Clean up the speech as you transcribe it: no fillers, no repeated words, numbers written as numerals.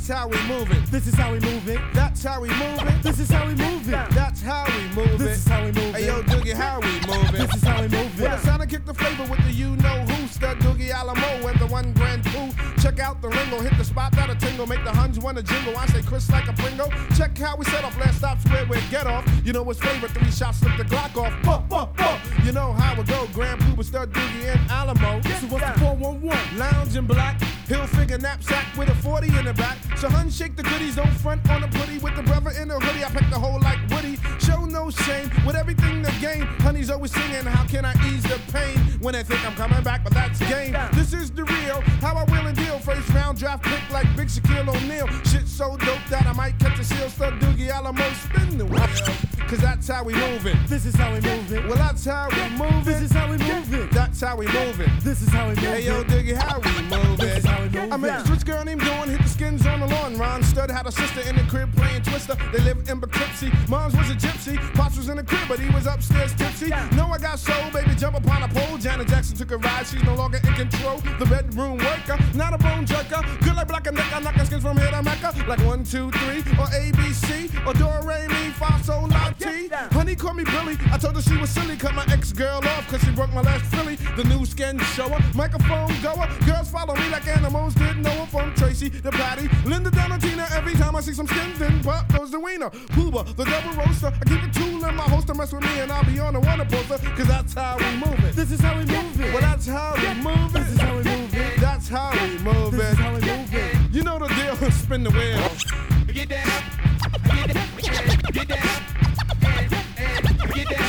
that's how we move it. This is how we move it. That's how we move it. This is how we move it. That's how we move it. This is how we move it. Hey yo, Doogie, how we move it. This is how we move it. Well, it's time to kick the flavor with the you-know-who. Stud Doogie Alamo and the one grand coup. Check out the lingo, hit the spot, that'll tingle. Make the Huns wanna jingle. I say Chris like a Pringle. Check how we set off, last stop's where we get off. You know what's favorite, 3 shots, slip the Glock off. You know how it go, Grand Pooh with Stud Doogie and Alamo. So what's the 411? Lounge in black, hill figure knapsack with a 40 in the back. So hun shake the goodies, don't front on a putty with the brother in the hoodie. I pack the whole like Woody. Show no shame with everything to gain. Honey's always singing, how can I ease the pain when they think I'm coming back? But that's game. This is the real, how I will and deal. First round draft pick like Big Shaquille O'Neal. Shit so dope that I might catch a seal. Stud Doogie Alamo, spin the wheel. Cause that's how we move it. This is how we move it. Well, that's how we move it. This is how we move it. That's how we move it. This is how we move it. Hey yo, Doogie, how we move This it. is how we move I met it. this rich girl named Dawn, hit the skins on the lawn. Ron Stud had a sister in the crib playing Twister. They lived in Poughkeepsie. Mom's was a gypsy. Pops was in the crib, but he was upstairs tipsy. Know I got soul, baby, jump upon a pole. Janet Jackson took a ride, she's no longer in control. The bedroom worker, not a bone jerker. Good like Black and Decker, knocking skins from here to Mecca. Like 1, 2, 3, or ABC, or Do Re Mi Fa Sol La Ti. Honey called me Billy. I told her she was silly. Cut my ex-girl off cause she broke my last Philly. The new skin shower, microphone goer. Girls follow me like animals. Didn't know her from Tracy to Patty. Linda Donatina. Every time I see some skin, then pop goes the wiener. Pooba, the double roaster. I keep a tool in my holster. Mess with me and I'll be on the Warner poster. Cause that's how we move it. This is how we move it. Well, that's how we move it. This is how we move it. That's how we move This it. is how we move it. You know the deal. Spin the wheel. Get down, get down, get down, get down.